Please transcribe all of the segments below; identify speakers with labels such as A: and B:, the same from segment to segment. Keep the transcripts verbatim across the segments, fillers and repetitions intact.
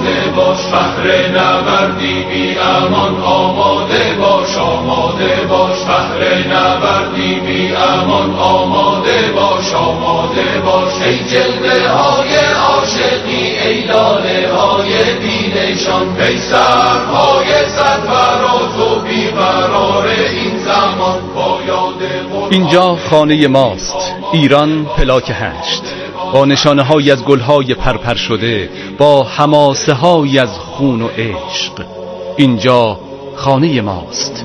A: آماده باش، فخر نبردی بی امان آماده باش، آماده باش، فخر نبردی بی امان آماده باش، آماده باش. ای جلوه های عاشقی، ای لاله های بینشان، ای سرهای سرفراز و بیقرار این زمان با یاد.
B: اینجا خانه ماست، ایران پلاک هشت، با نشانه های از گلهای پرپر شده، با حماسه های از خون و عشق. اینجا خانه ماست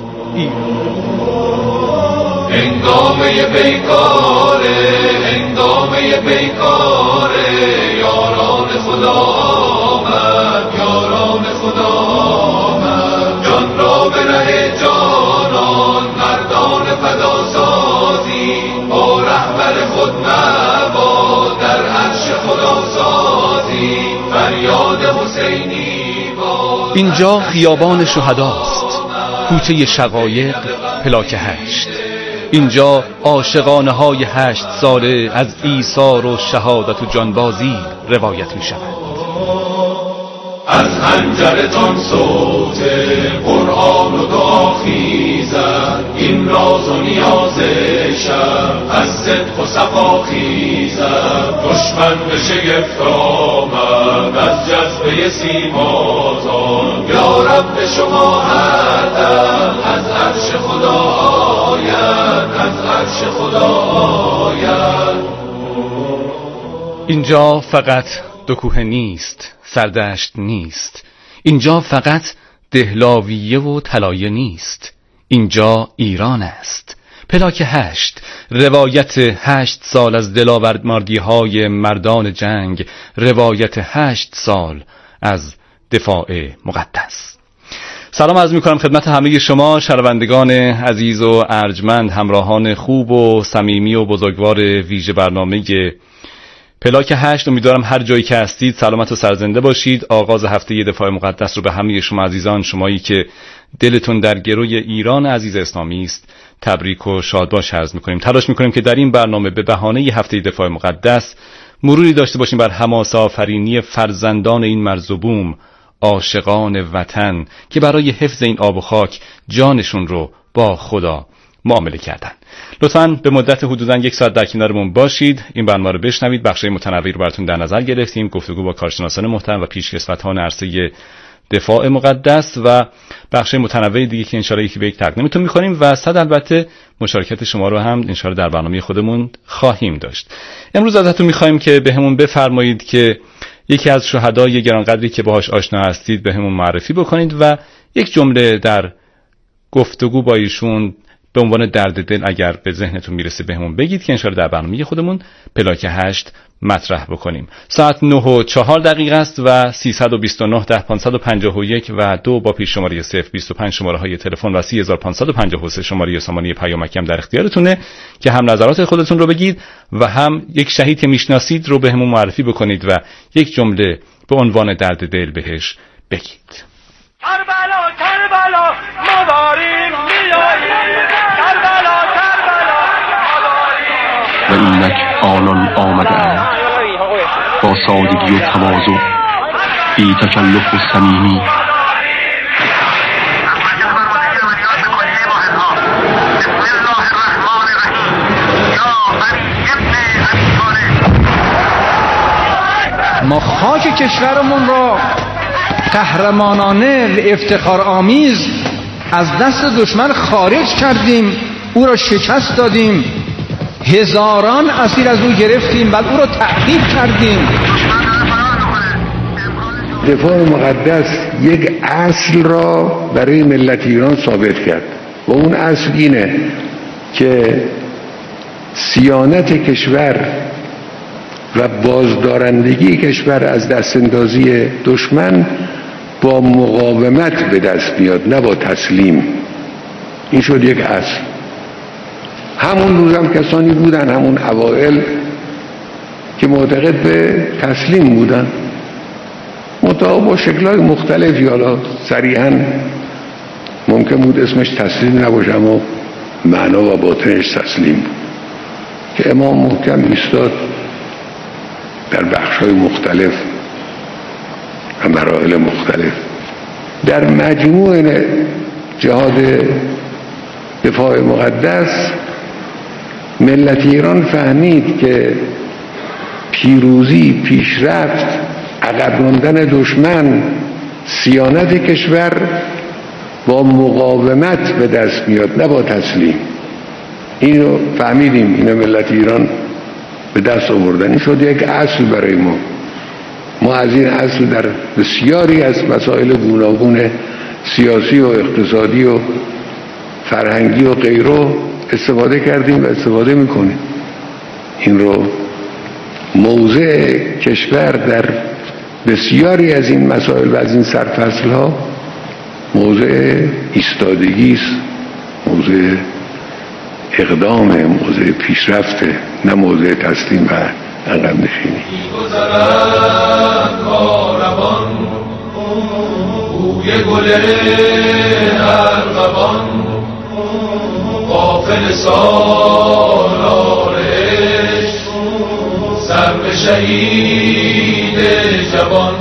A: هنگامه پیکاره، هنگامه پیکاره، یاران خدا آمد، یاران خدا آمد. جان را به ره جانان مردان فدا سازی، با رهبر خود مباد در عرش خدا سازی، فریاد حسینی با.
B: اینجا خیابان شهداست، کوچه شقایق، پلاک هشت. اینجا عاشقانه های هشت ساله از ایثار و شهادت و جانبازی روایت می شود.
A: از خنجرتان صوت قرآن و دعا خیزد، این راز و نیاز شب از صدق و صفا خیزد. دشمن به شگفت آمد از جذبه سیماتان، یا رب شما هر دم از عرش خدا آید، از عرش خدا آید.
B: اینجا فقط دو کوه نیست، سردشت نیست. اینجا فقط دهلاویه و طلایه نیست. اینجا ایران است. پلاک هشت، روایت هشت سال از دلاوردمردی های مردان جنگ، روایت هشت سال از دفاع مقدس. سلام عرض می‌کنم خدمت همه شما شنوندگان عزیز و ارجمند، همراهان خوب و صمیمی و بزرگوار ویژه برنامه پلاک هشت. امیدوارم هر جایی که هستید سلامت و سرزنده باشید. آغاز هفته دفاع مقدس رو به همه شما عزیزان، شمایی که دلتون در گروی ایران عزیز اسلامی است، تبریک و شادباش عرض می‌کنیم. تلاش می‌کنیم که در این برنامه به بهانه هفته دفاع مقدس مروری داشته باشیم بر حماسه آفرینی فرزندان این مرز و بوم، عاشقان وطن که برای حفظ این آب و خاک جانشون رو با خدا معامله کردن. لطفاً به مدت حدوداً یک ساعت در کنارمون باشید، این برنامه رو بشنوید. بخشای متنوعی رو براتون در نظر گرفتیم، گفتگو با کارشناسان محترم و پیشکسوتان عرصه دفاع مقدس و بخشای متنوعی دیگه که انشالله یکی به یک تقدیمتون می‌کنیم و صد البته مشارکت شما رو هم انشالله در برنامه خودمون خواهیم داشت. امروز ازتون می‌خوایم که بهمون بفرمایید که یکی از شهدای گرانقدری که باهاش آشنا هستید بهمون معرفی بکنید و یک جمله در گفتگو با ایشون به عنوان درد دل اگر به ذهنتون میرسه بهمون بگید که انشالله در برنامه خودمون پلاک هشت مطرح بکنیم. ساعت نه و چهار دقیقه است و سیصد و بیست و نه ده پانصد و پنجاه و یک و دو با پیش شماره صفر بیست و پنج شماره های تلفن و سی هزار و پانصد و پنجاه و سه شماره سامانه پیامکی هم در اختیارتونه که هم نظرات خودتون رو بگید و هم یک شهید که میشناسید رو بهمون معرفی بکنید و یک جمله به عنوان درد دل بهش بگید.
C: کربلا کربلا ما داریم میاییم، کربلا کربلا ما داریم.
D: و اینک آنان آمدند با سادگی و تواضع، بی تکلف و صمیمی.
E: ما خاک کشورمون را قهرمانانه و افتخار آمیز از دست دشمن خارج کردیم، او را شکست دادیم، هزاران اسیر از او گرفتیم، بعد او را تعقیب کردیم.
F: دفاع مقدس یک اصل را برای ملت ایران ثابت کرد و اون اصل اینه که صیانت کشور و بازدارندگی کشور از دستاندازی دشمن با مقاومت به دست بیاد، نه با تسلیم. این شد یک اصل. همون روز هم کسانی بودن، همون اوائل، که معتقد به تسلیم بودن، منتها با شکل‌های مختلفی. حالا صریحاً ممکن بود اسمش تسلیم نباشه اما معنا و باطنش تسلیم بود که امام محکم ایستاد در بخش‌های مختلف و مراحل مختلف. در مجموع جهاد دفاع مقدس ملت ایران فهمید که پیروزی، پیشرفت، عقب ماندن دشمن، صیانت کشور با مقاومت به دست میاد، نه با تسلیم. اینو فهمیدیم، اینو ملت ایران به دست آوردن. این شد یک اصل برای ما. ما از این اصل در بسیاری از مسائل گوناگون سیاسی و اقتصادی و فرهنگی و غیره استفاده کردیم و استفاده میکنیم. این رو موضع کشور در بسیاری از این مسائل و از این سرفصل ها موضع ایستادگی است، موضع اقدام، موضع پیشرفته، نه موضع تسلیم و عقب نشینی.
A: بوی گل ارغوان، غافل سالار عشق، سر به شهید جوان.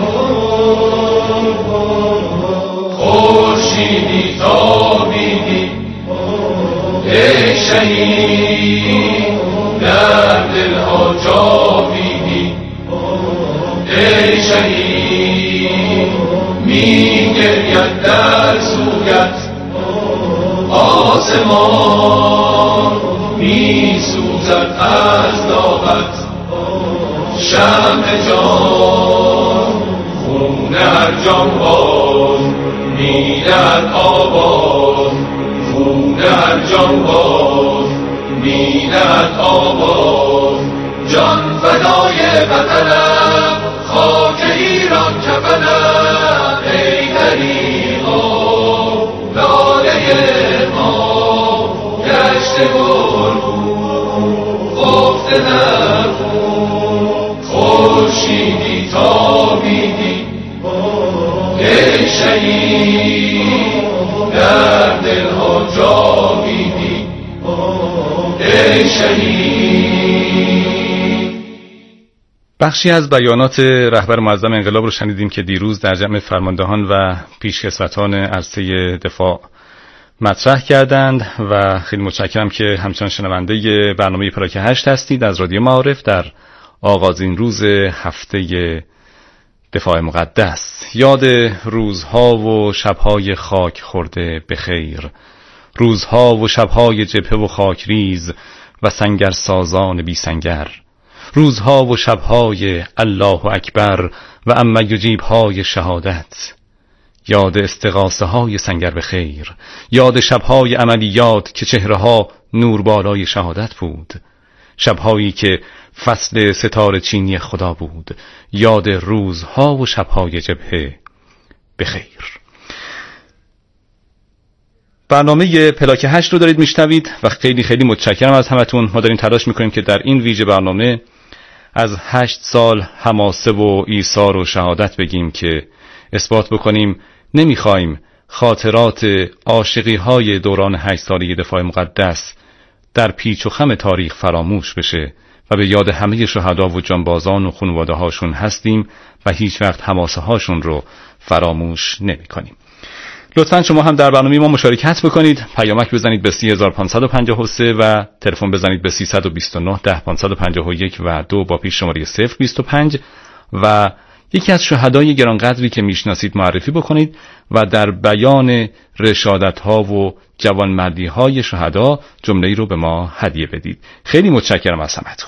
A: خورشیدی تابیدی ای شهید، در دلها جاویدی ای شهید. می گرید در سویت آسمان، می سوزد از داغت شمع جان. خون هر جان باز میدهد آواز، خون هر جان باز میدهد آواز. جان فدای وطنم، خاک ایران کفنم. ای دریغا لاله ما، گشت گلگون خفته در خون. خورشیدی تابیدی ای شهید، در دلها جاویدی ای شهید.
B: بخشی از بیانات رهبر معظم انقلاب رو شنیدیم که دیروز در جمع فرماندهان و پیشکسوتان عرصه دفاع مطرح کردند و خیلی متشکرم که همچنان شنونده برنامه پلاک هشت هستید از رادیو معارف در آغازین روز هفته دفاع مقدس. یاد روزها و شبهای خاک خورده به خیر، روزها و شبهای جبهه و خاکریز و سنگر سازان بی سنگر، روزها و شبهای الله اکبر و اما یجیبهای شهادت. یاد استغاثه های سنگر به خیر، یاد شبهای عملیات که چهره ها نور بالای شهادت بود، شبهایی که فصل ستاره چینی خدا بود. یاد روزها و شبهای جبهه به خیر. برنامه پلاک هشت رو دارید میشنوید و خیلی خیلی متشکرم از همتون. ما داریم تلاش میکنیم که در این ویژه برنامه از هشت سال حماسه و ایثار و شهادت بگیم که اثبات بکنیم نمیخوایم خاطرات عاشقی های دوران هشت ساله دفاع مقدس در پیچ و خم تاریخ فراموش بشه و به یاد همه شهدا و جانبازان و خانواده هاشون هستیم و هیچ وقت حماسه هاشون رو فراموش نمی کنیم. لطفاً شما هم در برنامه ما مشارکت بکنید. پیامک بزنید به سه هزار و پانصد و پنجاه و سه و تلفن بزنید به سیصد و بیست و نه ده پانصد و پنجاه و یک و دو با پیش شماره صفر بیست و پنج و یکی از شهدای گرانقدری که میشناسید معرفی بکنید و در بیان رشادت‌ها و جوانمردی‌های شهدا جمله‌ای رو به ما هدیه بدید. خیلی متشکرم از همتون.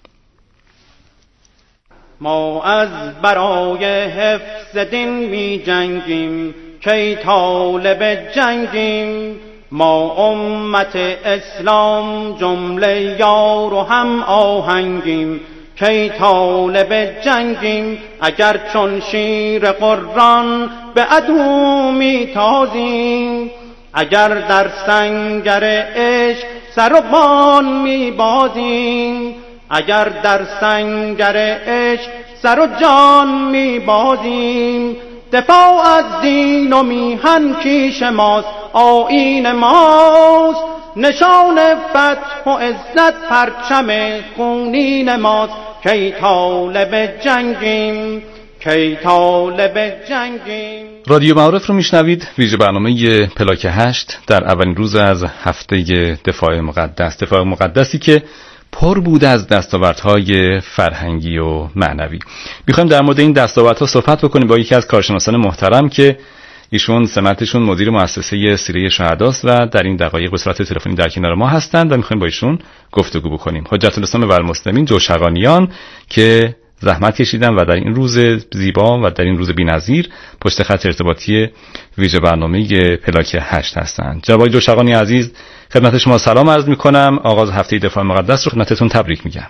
G: ما از برای حفظ دین می جنگیم، کی طالب جنگیم. ما امت اسلام جمله یار و هم آهنگیم، کی طالب جنگیم. اگر چون شیر قران به عدو می تازیم، اگر در سنگر عشق سر و بان می بازیم، اگر در سنگر عشق سر و جان می بازیم. دفاع از دین و میهن کیش ماست، آیین ماست، نشان فتح و عزت پرچم خونین ماست. کی طالب جنگیم، کی طالب جنگیم.
B: رادیو معارف رو میشنوید. ویژه برنامه پلاک هشت در اولین روز از هفته دفاع مقدس، دفاع مقدسی که پر بود از دستاوردهای فرهنگی و معنوی. میخوایم در مورد این دستاوردها صحبت بکنیم با یکی از کارشناسان محترم که ایشون سمتشون مدیر مؤسسه سیره شهداست و در این دقایق به صورت تلفنی در کنار ما هستند و میخوایم با ایشون گفتگو بکنیم. حجت الاسلام و المسلمین جوشقانیان که زحمت کشیدن و در این روز زیبا و در این روز بی‌نظیر پشت خط ارتباطی ویژه برنامه پلاک هشت هستند. جناب جوشقانی عزیز، خدمت شما سلام عرض میکنم. آغاز هفته دفاع مقدس رو خدمتتون تبریک میگم.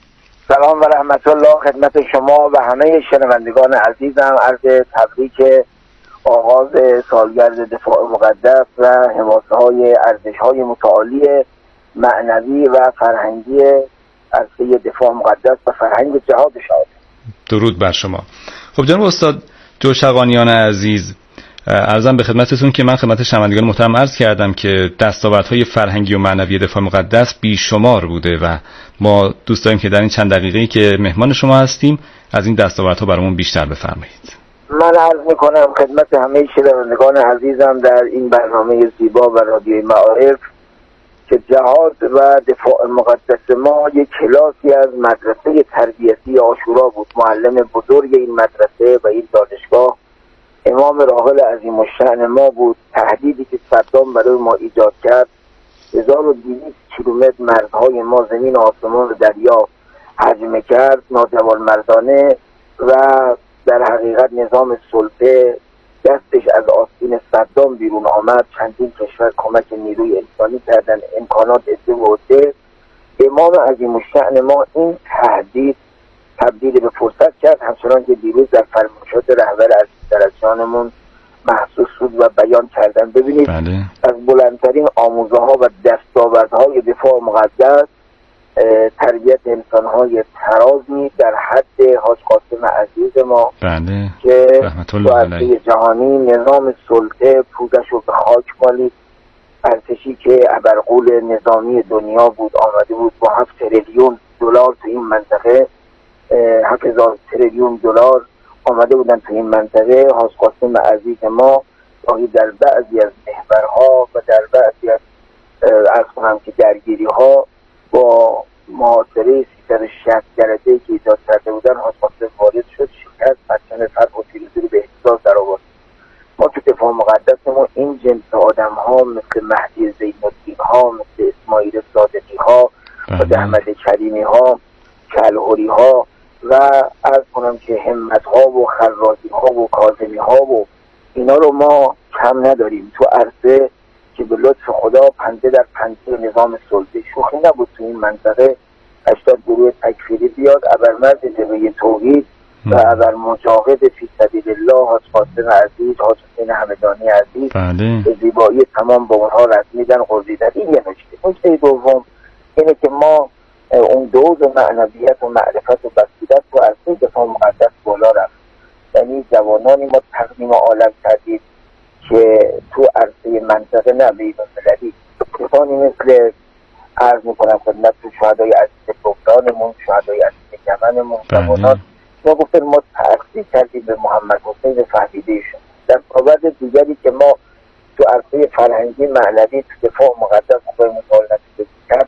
H: سلام و رحمت الله خدمت شما و همه شنوندگان عزیزم. عرض تبریک آغاز سالگرد دفاع مقدس و حماسه‌های ارزش‌های متعالی معنوی و فرهنگی عرصه دفاع مقدس و فرهنگ جهاد شاد.
B: درود بر شما. خب جناب استاد جوشقانیان عزیز، عرضم به خدمتتون که من خدمت شنوندگان محترم عرض کردم که دستاوردهای فرهنگی و معنوی دفاع مقدس بیشمار بوده و ما دوست داریم که در این چند دقیقه‌ای که مهمان شما هستیم از این دستاوردها برامون بیشتر بفرمایید.
H: من عرض میکنم خدمت همه شنوندگان عزیزم در این برنامه زیبا و رادیوی معارف که جهاد و دفاع مقدس ما یک کلاسی از مدرسه تربیتی عاشورا بود. معلم بزرگ این مدرسه و این دانشگاه امام راحل عظیم الشأن ما بود. تهدیدی که صدام برای ما ایجاد کرد، هزار و دویست کیلومتر مرزهای ما زمین و آسمان و دریا هجمه کرد ناجوانمردانه و در حقیقت نظام سلطه دستش از آستین صدام بیرون آمد. چندین کشور کمک نیروی انسانی کردن، امکانات عده و عده. امام عظیم الشأن ما این تهدید تبدیل به فرصت کرد، همچنان که دیروز در فرمایشات رهبر عزیزتر از جانمون محسوس بود و بیان کردن. ببینید بله. از بلندترین آموزه ها و دستاوردهای دفاع مقدس تربیت انسانهای ترازی در حد حاج قاسم عزیز ما
B: بله.
H: که تو عرصه جهانی نظام سلطه پودش رو به خاک مالید. ارتشی که ابرقول نظامی دنیا بود آمده بود با هفت تریلیون دلار تو این منطقه، هفت هزار تریلیون دلار آمده بودن تو این منطقه. حاج قاسم عزیز ما گاهی در بعضی از محورها و در بعضی از از کنم که درگیری ها با محاصره سیصد و شصت درجه‌ای که ایجاد کرده بودن حاج قاسم وارد شد، شکست پرچم فتح و پیروزی رو به اهتزاز در آورد. ما تو دفاع مقدس ما این جنس آدم ها مثل مهدی زین‌الدین ها، مثل اسماعیل صادقی ها و احمد کریمی ها، کلهوری ها و عرض کنم که همت ها و خرازی ها و کاظمی ها و اینا رو ما کم نداریم تو عرصه که به لطف خدا پنجه در پنجه نظام سلطه. شوخی نبود تو این منطقه هشتاد گروه تکفیری بیاد ابرمرد جبهه توحید و ابر مجاهد فی سبیل الله حاج قاسم عزیز، حاج حسین همدانی عزیز
B: بله.
H: به زیبایی تمام با اونها رسمیدن قرضیدن. این یه نکته. نکته دوم اینه که ما اون دوز و معنویت و معرفت و بصیرت تو عرصه دفاع مقدس بالا رفت. یعنی جوانانی ما تقدیم عالم کردیم که تو عرصه منطقه نه بین المللی کسانی مثل عرض میکنم خدمت تو شهدای عزیز بغدادمون، شهدای عزیز یمنمون، جوانان ما گفتن ما تأثیر کردیم به محمد حسین فهمیدهشون. در مورد دیگری که ما تو عرصه فرهنگی معنوی تو دفاع مقدس خوبای مطال نتیجه کرد،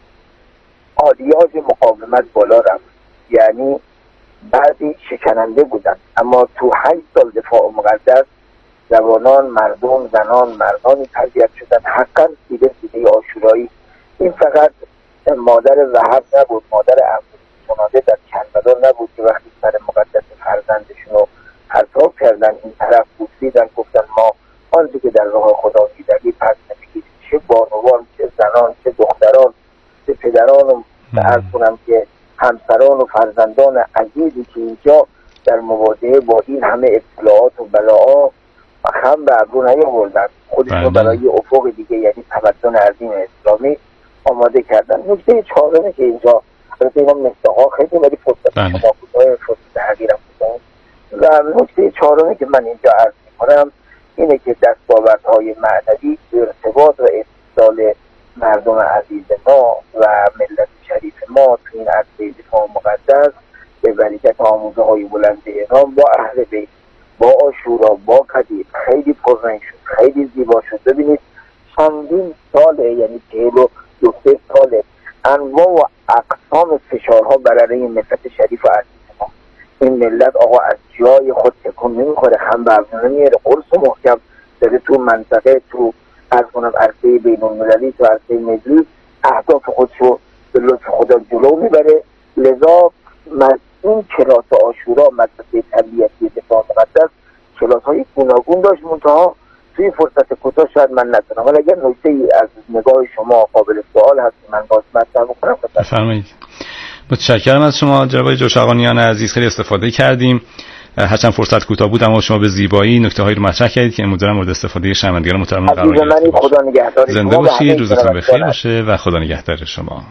H: آلیاژ مقاومت بالا رفت. یعنی بعضی شکننده بودن اما تو هشت سال دفاع مقدس جوانان، مردم، زنان، مردانی تربیت شدن حقا سیده سیده عاشورایی. این فقط مادر وهب نبود، مادر عبدالسناده در کربلا نبود که وقتی سر مقدس فرزندشون رو پرتاب کردن این طرف بوسیدن گفتن ما آنچه که در راه خدا میدهی پس نمیگیریم. چه بانوان، چه زنان، چه دختران، چه پدران و عرض کنم که همسران و فرزندان عزیزی که اینجا در مواجهه با این همه ابتلاعات و بلاها خم به ابرو نیاوردن، خودشون برای افق دیگه یعنی تمدن عظیم اسلامی آماده کردن. نکته چهارمه که اینجا البته اینا مستقا خیلی ولی فرصت شما فرصت حقیرم بودن و نکته چهارمه که من اینجا عرض میکنم اینه که دستاوردهای معنوی ارتباط و اتصال مردم عزیز ما و ملت شریف ما تو این عرصه دفاع مقدس به برکت آموزه های بلند ایران با اهل بیت، با عاشورا، با قدیر خیلی پررنگ شد، خیلی زیبا شد. ببینید چندین ساله، یعنی چهل و دو سه ساله انواع و اقسام فشارها بر علیه ملت شریف و عزیز ما. این ملت آقا از جای خود تکون نمیخوره، خم به افزونه میاره، قرص و محکم داره تو منطقه، تو از کنم عرصه بین المللی، تو عرصه ملی اهداف خودش رو به لطف خدا جلو میبره. لذا این کلاس عاشورا مدرسه تربیتی دفاع مقدس کلاس های گوناگون داشت، منتها توی فرصت کوتاه شاید من نتونم، ولی اگر نکته ای از نگاه شما قابل سوال هست من باز مطرح بکنم.
B: بفرمایید. متشکرم از شما جناب جوشقانیان عزیز، خیلی استفاده کردیم، هرچند فرصت کوتاه بود اما شما به زیبایی نکته هایی رو مطرح کردید که امیدوارم مورد استفاده شنوندگان محترم قرار گرفته باشه.
H: خدا نگهدار.
B: زنده باشید، روزتون بخیر باشه و خدا نگهدار شما.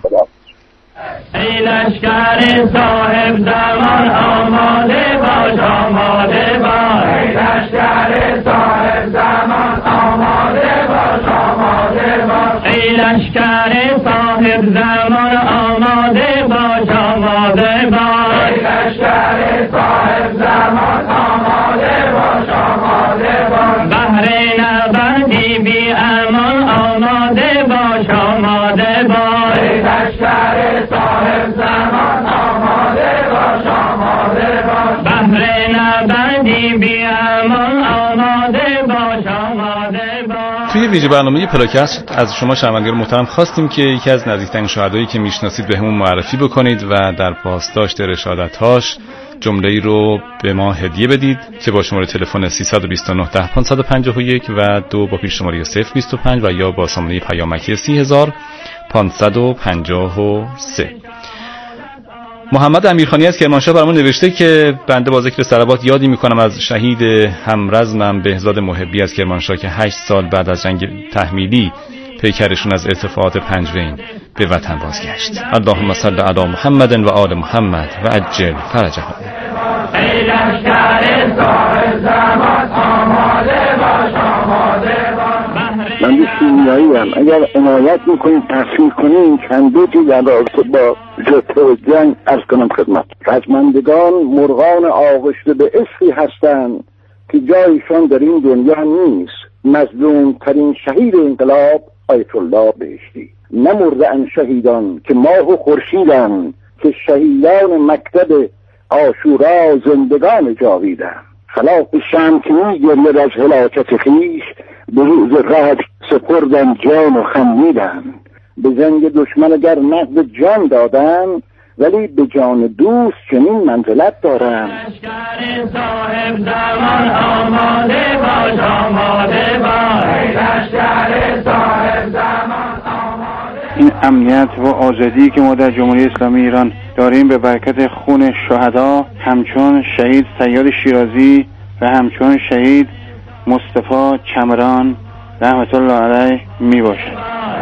C: ای لشکر صاحب زمان آماده باش، آماده باش. ای لشکر صاحب زمان آماده باش، آماده باش. ای لشکر صاحب زمان آماده باش، آماده باش. ای لشکر صاحب زمان آماده باش، آماده باش. بهر نبردی بی امان آماده باش، آماده باش. ای لشکر صاحب زمان آماده باش، آماده باش. بهر نبردی بی امان آماده باش، آماده باش.
B: توی ویژه برنامه پلاکست از شما شنوندگان محترم خواستیم که یکی از نزدیکترین شهدایی که میشناسید به همون معرفی بکنید و در پاسداشت رشادت‌هاش جمله‌ای رو به ما هدیه بدید که با شماره تلفن سیصد و بیست و نه ده پانصد و پنجاه و یک و دو با پیش شماره صفر بیست و پنج و یا با سامانه پیامکی سی هزار پانصد و پنجاه و سه. محمد امیرخانی از کرمانشاه برامون نوشته که بنده با ذکر صلوات یادی میکنم از شهید همرزمم بهزاد محبی از کرمانشاه که هشت سال بعد از جنگ تحمیلی پیکرشون از ارتفاعات پنجوین به وطن بازگشت. اللهم صل علی محمد و آل محمد و عجل فرجهم.
C: ای لشکر صاحب زمان آماده باش، آماده باش.
I: من به شیمیایی هم اگر عنایت میکنید تحصیل کنید چند دوتی در رابطه با جبهه و جنگ از کنم خدمت. رجمندگان مرغان آغشته به عشقی هستند که جایشان در این دنیا نیست. مظلوم ترین شهید انقلاب آیت الله بهشتی. نمرده ان شهیدان که ماه و خورشیدند، که شهیدان مکتب عاشورا زندگان جاویدند. خلاف شمع که می‌گرید از هلاکت خویش، به روز رهج سپردن جان و خمیدن. به جنگ دشمن اگر نقد جان دادن، ولی به جان دوست چنین منزلت دارن.
C: لشکر صاحب زمان آماده باش، آماده باش. لشکر صاحب زمان آماده.
J: این امنیت و آزادی که ما در جمهوری اسلامی ایران داریم به برکت خون شهدا همچون شهید سیاد شیرازی و همچون شهید مصطفی چمران رحمت الله علیه می باشد.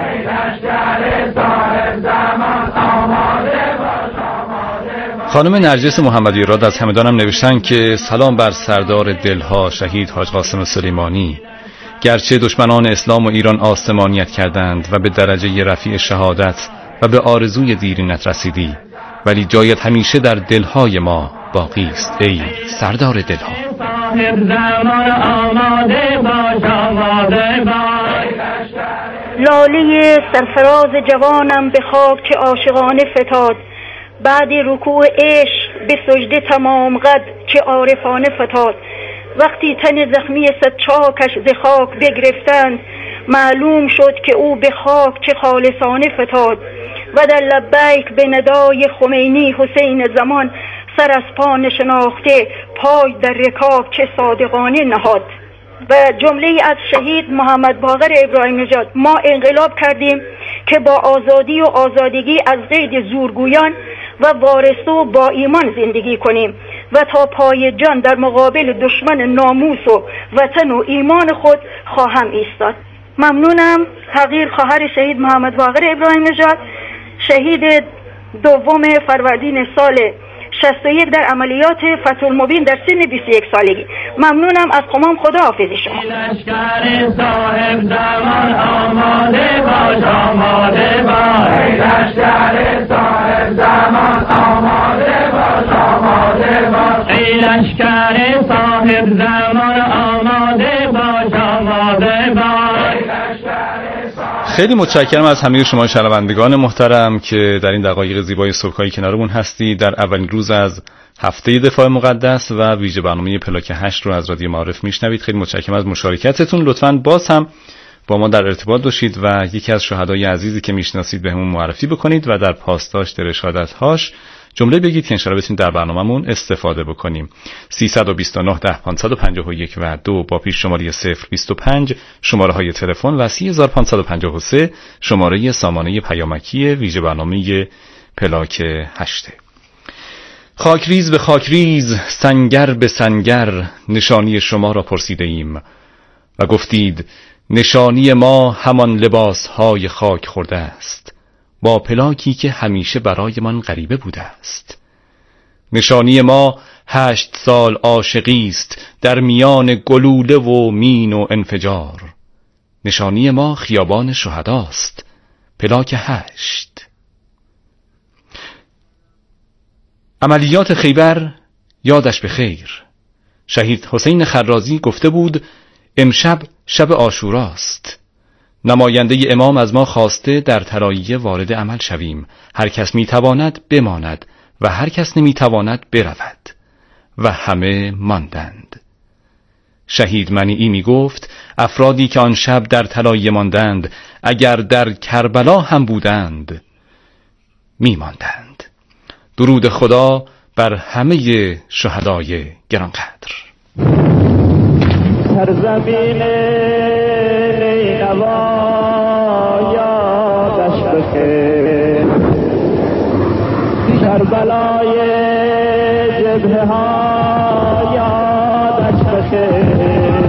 B: خانم نرجس محمدی راد از همدانم نوشتن که سلام بر سردار دلها شهید حاج قاسم سلیمانی. گرچه دشمنان اسلام و ایران آسمانیت کردند و به درجه رفیع شهادت و به آرزوی دیرینت رسیدی، ولی جایت همیشه در دلهای ما باقی است ای سردار دلها.
K: لاله سرفراز جوانم به خاک که عاشقانه فتاد، بعد رکوع عشق به سجده تمام قد که عارفانه فتاد. وقتی تن زخمی صد چاکش ز خاک بگرفتند، معلوم شد که او به خاک چه خالصانه فتاد. و در لبیک به ندای خمینی حسین زمان، سر از پا نشناخته پای در رکاب چه صادقانه نهاد. و جمله از شهید محمد باقر ابراهیم نژاد: ما انقلاب کردیم که با آزادی و آزادگی از قید زورگویان و وارثه و با ایمان زندگی کنیم و تا پای جان در مقابل دشمن ناموس و وطن و ایمان خود خواهم ایستاد. ممنونم. حقیر خواهر شهید محمد باقر ابراهیم نژاد، شهید دوم فروردین سال شصت و یک در عملیات فتح المبین در سن بیست و یک سالگی. ممنونم از تمام. خدا حافظ شما.
C: لشکر صاحب زمان آماده باش، آماده باش. لشکر صاحب زمان آماده باش، آماده ای لشکر صاحب زمان آماده باش آماده باش.
B: خیلی متشکرم از همه شما شنوندگان محترم که در این دقایق زیبای صبحگاهی کنارمون هستی در اولین روز از هفته دفاع مقدس و ویژه برنامه پلاک هشت رو از رادیو معارف میشنوید. خیلی متشکرم از مشارکتتون. لطفاً باز هم با ما در ارتباط باشید و یکی از شهدای عزیزی که میشناسید بهمون معرفی بکنید و در پاسداشت رشادت‌هاش جمله بگید که انشاءالله بتونیم در برنامه‌مون استفاده بکنیم. سیصد و بیست و نه ده پانصد و پنجاه و یک و دو با پیش شماره صفر بیست و پنج شماره های تلفن و سی هزار و پانصد و پنجاه و سه شماره سامانه پیامکی ویژه برنامه پلاک هشت. خاکریز به خاکریز، سنگر به سنگر، نشانی شما را پرسیده ایم و گفتید نشانی ما همان لباس های خاک خورده است، با پلاکی که همیشه برای من غریبه بوده است. نشانی ما هشت سال عاشقی است در میان گلوله و مین و انفجار. نشانی ما خیابان شهداست، پلاک هشت. عملیات خیبر یادش به خیر. شهید حسین خرازی گفته بود امشب شب عاشوراست. نماینده امام از ما خواسته در طلایه وارد عمل شویم. هر کس میتواند بماند و هر کس نمیتواند برود و همه ماندند. شهید منیعی می گفت افرادی که آن شب در طلایه ماندند اگر در کربلا هم بودند می ماندند. درود خدا بر همه شهدای گرانقدر.
C: سرزمین نینوا یادش بخیر، کربلای جبهه ها یادش بخیر،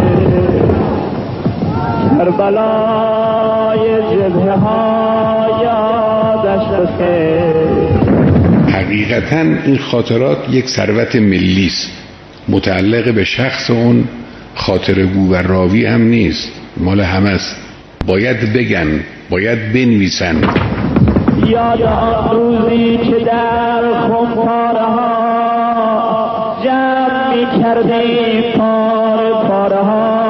C: کربلای جبهه ها یادش بخیر.
F: حقیقتاً این خاطرات یک ثروت ملی است، متعلق به شخص اون خاطرگو و راوی هم نیست، مال همه است. باید بگن، باید بنویسن.
C: یاد آن روزی که در خمپاره ها جمع می کردیم پاره پاره ها،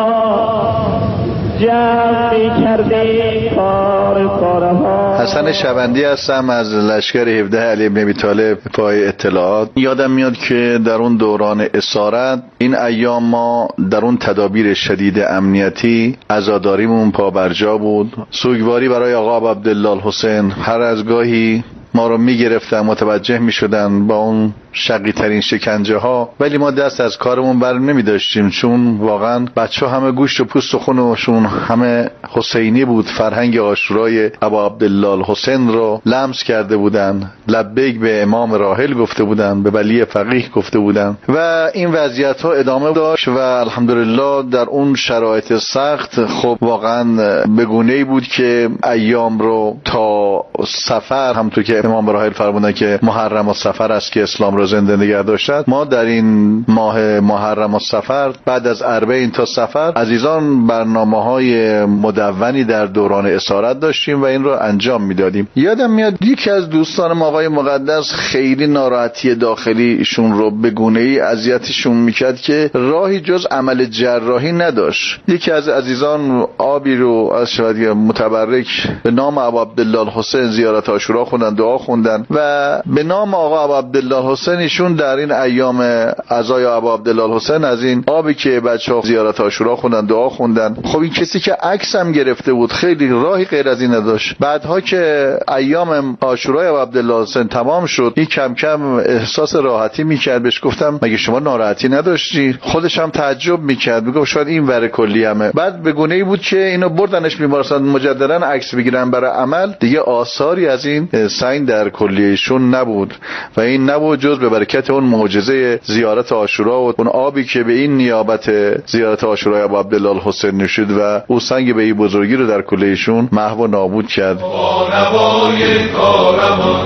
C: جمع می کردیم پاره پاره ها.
L: حسن شبندی هستم از لشکر هفده علی بن ابی طالب پای اطلاعات. یادم میاد که در اون دوران اسارت این ایام ما در اون تدابیر شدید امنیتی عزاداریمون پا برجا بود. سوگواری برای آقا عبدالله الحسین هر از گاهی ما رو میگرفتن، متوجه میشدن با اون شقی ترین شکنجه ها، ولی ما دست از کارمون بر نمی داشتیم، چون واقعا بچه همه گوشت و پوست و خونشون همه حسینی بود. فرهنگ عاشورای ابا عبدالله الحسین رو لمس کرده بودن، لبیک به امام راحل گفته بودن، به ولی فقیه گفته بودن و این وضعیت ها ادامه داشت و الحمدلله در اون شرایط سخت خب واقعا بگونه‌ای بود که ایام رو تا سفر، همونطور که امام راحل فرمودن که محرم و سفر است که اسلام رو زنده نگه داشتند، ما در این ماه محرم و سفر بعد از اربعین تا سفر عزیزان برنامه‌های مدونی در دوران اسارت داشتیم و این رو انجام میدادیم. یادم میاد یکی از دوستانم آقای مقدس خیلی ناراحتی داخلی ایشون رو به گونه‌ای اذیتشون میکرد که راهی جز عمل جراحی نداشت. یکی از عزیزان آبی رو از شاید متبرک به نام ابا عبدالله الحسین زیارت عاشورا خوندن، دعا خوندن و به نام آقا ابا عبدالله الحسین ایشون در این ایام عزای ابا عبدالله الحسین از این آبی که بچه‌ها زیارت عاشورا خوندن دعا خوندن. خب این کسی که عکس هم گرفته بود خیلی راهی غیر از این نداشت. بعدها که ایام عاشورای ابا عبدالله الحسین تمام شد این کم کم احساس راحتی میکرد. بهش گفتم مگه شما ناراحتی نداشتی؟ خودش هم تعجب میکرد، میگفت شاید این ور کلیه‌مه. بعد به گونه‌ای بود که اینو بردنش بیمارستان مجددا عکس بگیرن برای عمل، دیگه آثاری از این سنگ در کلیهشون نبود و این نبود جز به برکت اون معجزه زیارت عاشورا و اون آبی که به این نیابت زیارت عاشورای ابا عبدالله الحسین نشد و او سنگ به این بزرگی رو در کلیهشون محو و نابود کرد.
A: با نوای کاروان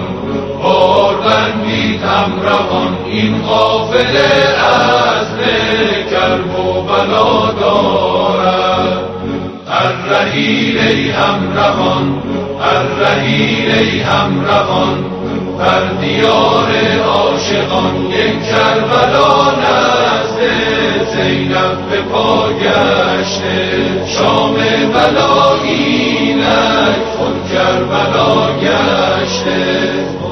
A: باربندی تمروان این قافله از کرب و بلا دارد. الرحیل ای همروان، الرحیل ای همروان، بر دیار عاشقان یک کربلا نزد زینب به پا گشته شام بلایی نک خود کربلا گشته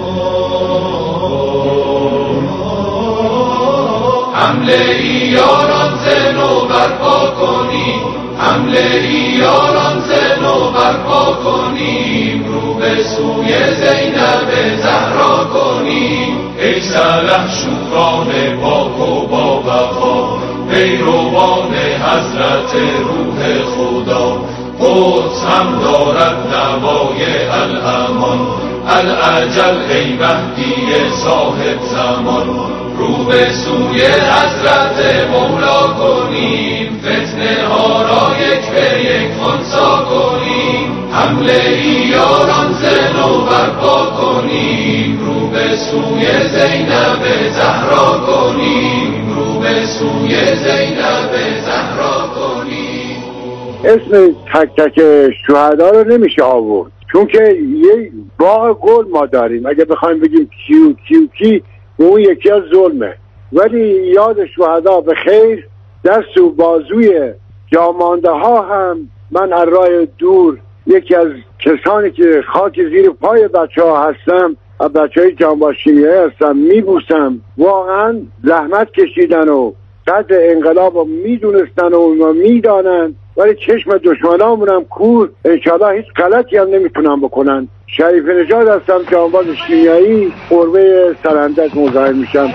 A: حمله ای یاران زنو برپا کنیم حمله ای یاران زنو برپا کنیم رو به سوی زینب زهرا کنیم ای سلح شوران پاک و با وفا پیروان حضرت روح خدا قدس هم دارد نوای الامان الاجل ای مهدی صاحب زمان رو به سوی حضرت مولا کنیم فتنه ها را یک به یک خنثی کنیم حمله ای یاران زنو برپا کنیم رو به سوی زینب زهرا کنیم رو به سوی زینب زهرا کنیم.
I: اسم تک تک شهدا رو نمیشه آورد چون که یه باغ گل ما داریم اگه بخوایم بگیم کیو کیو کی اون یکی از ظلمه ولی یاد شهدا به خیر دست و بازوی جامانده ها هم من از راه دور یکی از کسانی که خاک زیر پای بچه ها هستم از بچه های جانباشینی هستم میبوسم واقعا زحمت کشیدن و قدر انقلاب رو میدونستن و میدانن ولی چشم دشمنامون هم کور انشاءالله هیچ غلطی هم نمیتونن بکنن. شریف نژاد هستم جانباز شیمیایی قربه سرندک مزاحم میشم.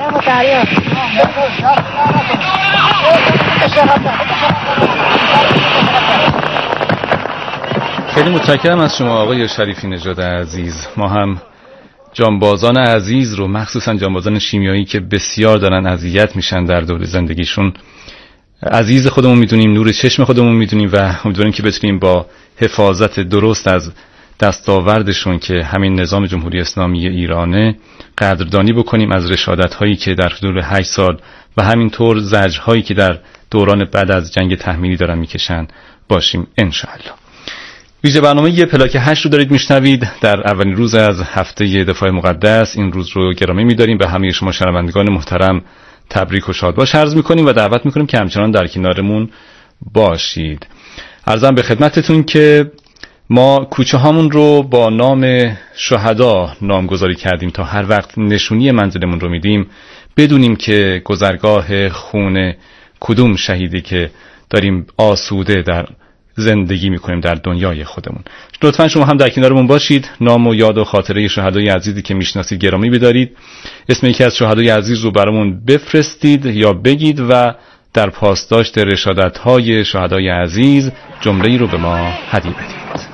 B: خیلی متشکرم از شما آقای شریفی نژاد عزیز. ما هم جانبازان عزیز رو مخصوصا جانبازان شیمیایی که بسیار دارن اذیت میشن در دور زندگیشون عزیز خودمون میدونیم، نور چشم خودمون میدونیم و امیدواریم که بتونیم با حفاظت درست از دستاوردشون که همین نظام جمهوری اسلامی ایرانه قدردانی بکنیم از رشادت هایی که در حدود هشت سال و همینطور زجر هایی که در دوران بعد از جنگ تحمیلی دارن میکشن باشیم انشاءالله. ویژه برنامه یه پلاک هشت رو دارید میشنوید در اولین روز از هفته دفاع مقدس. این روز رو گرامی میداریم به همه شما شنوندگان محترم تبریک و شادباش عرض میکنیم و دعوت میکنیم که همچنان در کنارمون باشید. عرضم به خدمتتون که ما کوچه هامون رو با نام شهدا نامگذاری کردیم تا هر وقت نشونی منزلمون رو میدیم بدونیم که گذرگاه خون کدوم شهیدی که داریم آسوده در زندگی میکنیم در دنیای خودمون. لطفا شما هم در کنارمون باشید، نام و یاد و خاطره شهدای عزیزی که میشناسید گرامی بدارید، اسم یکی از شهدای عزیز رو برامون بفرستید یا بگید و در پاسداشت رشادت‌های شهدای عزیز جمله‌ای رو به ما هدیه بدید.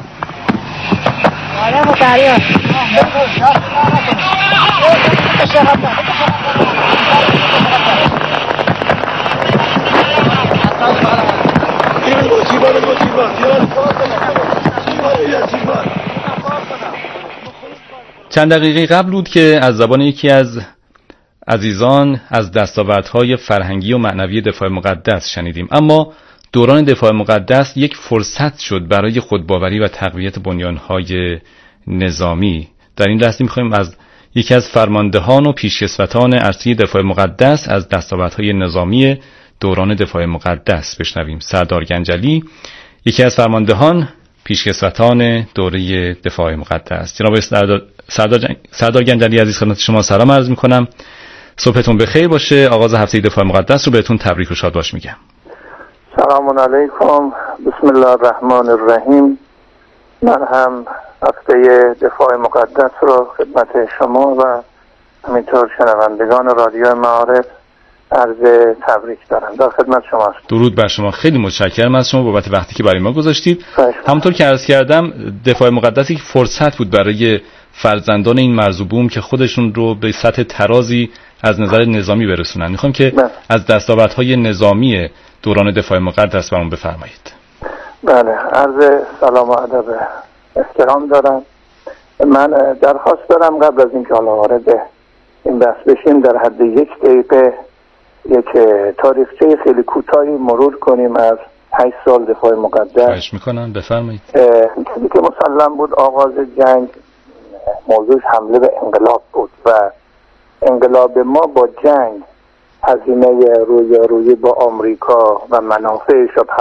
B: چند دقیقه قبل بود که از زبان یکی از عزیزان از دستاوردهای فرهنگی و معنوی دفاع مقدس شنیدیم، اما دوران دفاع مقدس یک فرصت شد برای خودباوری و تقویت بنیانهای نظامی. در این لحظه می‌خوایم از یکی از فرماندهان و پیشکسوتان ارسی دفاع مقدس از دستاوردهای نظامی دوران دفاع مقدس بشنویم. سردار گنجلی، یکی از فرماندهان پیشکسوتان دوره دفاع مقدس. جناب سردار سردار, سردار گنجلی عزیز خدمت شما سلام عرض می‌کنم. صبحتون بخیر باشه. آغاز هفته دفاع مقدس رو بهتون تبریک و شادباش میگم.
H: سلام علیکم. بسم الله الرحمن الرحیم. من هم هفته دفاع مقدس رو خدمت شما و همینطور شنوندگان رادیو معارف عرض تبریک دارم. در خدمت شما هستم.
B: درود بر شما. خیلی متشکرم از شما بابت وقتی که برای ما گذاشتید. همونطور که عرض کردم دفاع مقدس یک فرصت بود برای فرزندان این مرزوبوم که خودشون رو به سطح ترازی از نظر نظامی برسونن. میخوام که بله. از دستاوردهای نظامی دوران دفاع مقدس برام بفرمایید.
H: بله، عرض سلام و ادب احترام دارم. من درخواست دارم قبل از اینکه حالا وارد این بحث بشیم در حد یک دقیقه یک تاریخچه خیلی کوتاهی مرور کنیم از هشت سال دفاع مقدس.
B: خواهش میکنم بفرمایید.
H: چیزی که مسلم بود آغاز جنگ موضوعش حمله به انقلاب بود و انقلاب ما با جنگ هزینه رویارویی با آمریکا و منافع شبه